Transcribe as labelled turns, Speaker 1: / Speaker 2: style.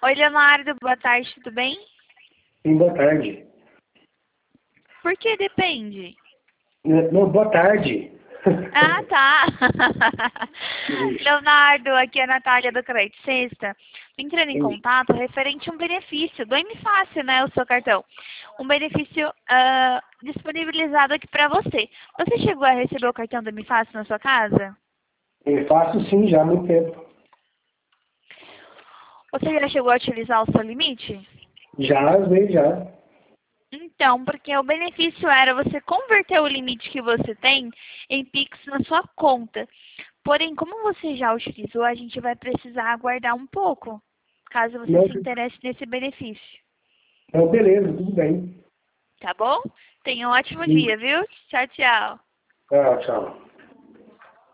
Speaker 1: Oi, Leonardo, boa tarde, tudo bem?
Speaker 2: Sim, boa tarde.
Speaker 1: Por que depende?
Speaker 2: Não, boa tarde.
Speaker 1: Ah, tá.
Speaker 2: Sim,
Speaker 1: Leonardo, aqui é a Natália do Crédito Sexta. Entrando em
Speaker 2: sim.
Speaker 1: contato referente a um benefício do M-Fácil, né, o seu cartão. Um benefício disponibilizado aqui para você. Você chegou a receber o cartão do M-Fácil na sua casa?
Speaker 2: Eu faço sim já há muito tempo.
Speaker 1: Você já chegou a utilizar o seu limite?
Speaker 2: Já usei já.
Speaker 1: Então, porque o benefício era você converter o limite que você tem em Pix na sua conta. Porém, como você já utilizou, a gente vai precisar aguardar um pouco, caso você
Speaker 2: Não,
Speaker 1: se interesse nesse benefício.
Speaker 2: não, beleza, tudo bem.
Speaker 1: Tá bom? Tenha um ótimo
Speaker 2: Sim.
Speaker 1: dia, viu? Tchau, tchau.
Speaker 2: Ah, tchau.